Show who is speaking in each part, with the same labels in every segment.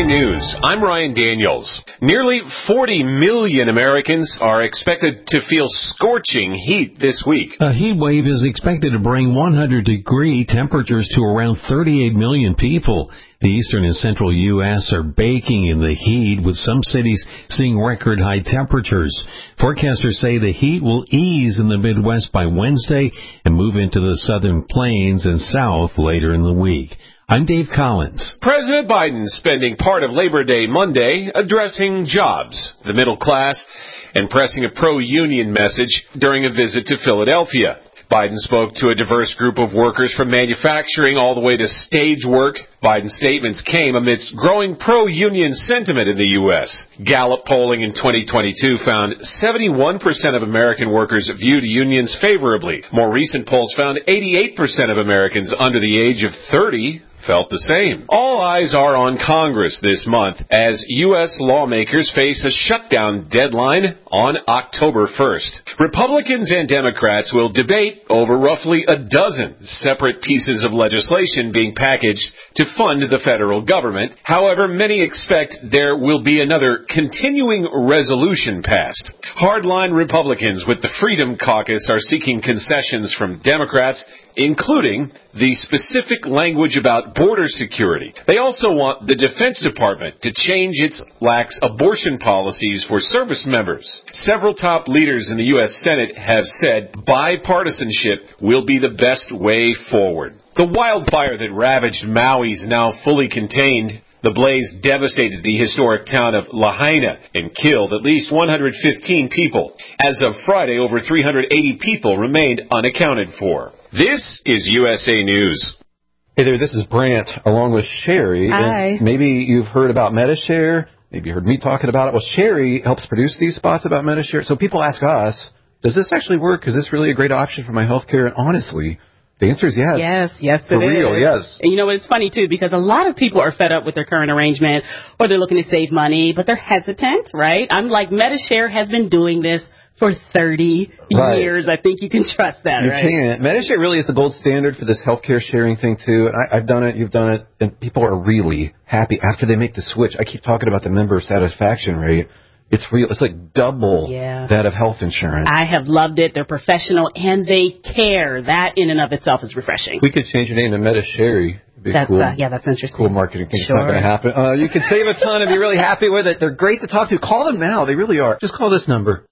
Speaker 1: News. I'm Ryan Daniels. Nearly 40 million Americans are expected to feel scorching heat this week.
Speaker 2: A heat wave is expected to bring 100-degree temperatures to around 38 million people. The eastern and central U.S. are baking in the heat, with some cities seeing record-high temperatures. Forecasters say the heat will ease in the Midwest by Wednesday and move into the southern plains and south later in the week. I'm Dave Collins.
Speaker 1: President Biden spending part of Labor Day Monday addressing jobs, the middle class, and pressing a pro-union message during a visit to Philadelphia. Biden spoke to a diverse group of workers from manufacturing all the way to stage work. Biden's statements came amidst growing pro-union sentiment in the U.S. Gallup polling in 2022 found 71% of American workers viewed unions favorably. More recent polls found 88% of Americans under the age of 30 felt the same. All eyes are on Congress this month as U.S. lawmakers face a shutdown deadline on October 1st. Republicans and Democrats will debate over roughly a dozen separate pieces of legislation being packaged to fund the federal government. However, many expect there will be another continuing resolution passed. Hardline Republicans with the Freedom Caucus are seeking concessions from Democrats, including the specific language about border security. They also want the Defense Department to change its lax abortion policies for service members. Several top leaders in the U.S. Senate have said bipartisanship will be the best way forward. The wildfire that ravaged Maui is now fully contained. The blaze devastated the historic town of Lahaina and killed at least 115 people. As of Friday, over 380 people remained unaccounted for. This is USA News.
Speaker 3: Hey there, this is Brant along with Sherry.
Speaker 4: Hi.
Speaker 3: And maybe you've heard about Medi-Share. Maybe you heard me talking about it. Well, Sherry helps produce these spots about Medi-Share. So people ask us, does this actually work? Is this really a great option for my health care? And honestly, the answer is yes.
Speaker 4: Yes,
Speaker 3: For real, yes.
Speaker 4: And you know what, it's funny, too, because a lot of people are fed up with their current arrangement, or they're looking to save money, but they're hesitant, right? I'm like, Medi-Share has been doing this for 30 years. I think you can trust that, right?
Speaker 3: You can. Medi-Share really is the gold standard for this healthcare sharing thing, too. And I've done it, you've done it, and people are really happy after they make the switch. I keep talking about the member satisfaction rate. It's real. It's like double that of health insurance.
Speaker 4: I have loved it. They're professional, and they care. That in and of itself is refreshing.
Speaker 3: We could change your name to Medi-Share.
Speaker 4: That's
Speaker 3: cool.
Speaker 4: That's interesting.
Speaker 3: Cool marketing thing.
Speaker 4: Sure.
Speaker 3: It's not going to happen. You can save a ton if you're really happy with it. They're great to talk to. Call them now. They really are. Just call this number,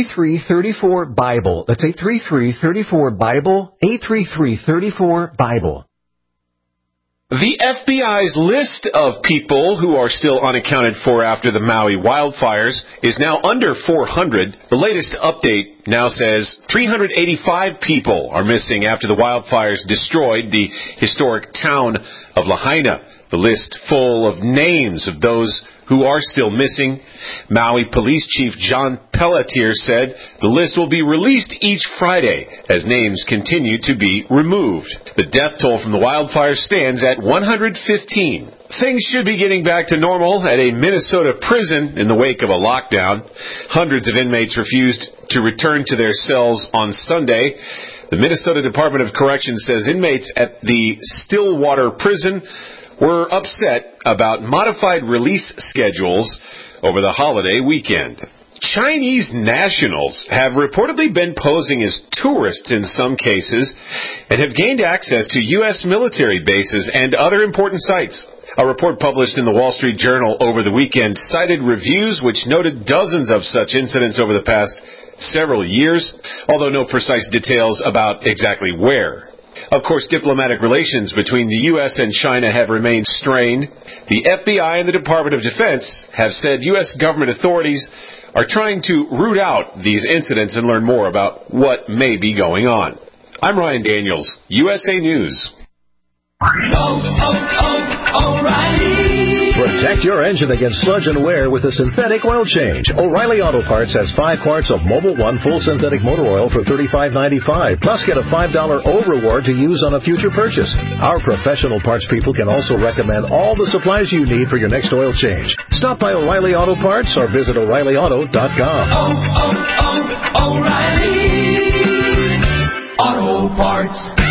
Speaker 3: 833-34-BIBLE. That's 833-34-BIBLE, 833-34-BIBLE.
Speaker 1: The FBI's list of people who are still unaccounted for after the Maui wildfires is now under 400. The latest update now says 385 people are missing after the wildfires destroyed the historic town of Lahaina. The list full of names of those who are still missing. Maui Police Chief John Pelletier said the list will be released each Friday as names continue to be removed. The death toll from the wildfire stands at 115. Things should be getting back to normal at a Minnesota prison in the wake of a lockdown. Hundreds of inmates refused to return to their cells on Sunday. The Minnesota Department of Corrections says inmates at the Stillwater prison were upset about modified release schedules over the holiday weekend. Chinese nationals have reportedly been posing as tourists in some cases and have gained access to U.S. military bases and other important sites. A report published in the Wall Street Journal over the weekend cited reviews which noted dozens of such incidents over the past several years, although no precise details about exactly where. Of course, diplomatic relations between the U.S. and China have remained strained. The FBI and the Department of Defense have said U.S. government authorities are trying to root out these incidents and learn more about what may be going on. I'm Ryan Daniels, USA News.
Speaker 5: O'Reilly. Protect your engine against sludge and wear with a synthetic oil change. O'Reilly Auto Parts has 5 quarts of Mobil 1 full synthetic motor oil for $35.95. Plus, get a $5 O-Reward to use on a future purchase. Our professional parts people can also recommend all the supplies you need for your next oil change. Stop by O'Reilly Auto Parts or visit O'ReillyAuto.com.
Speaker 6: O'Reilly Auto Parts.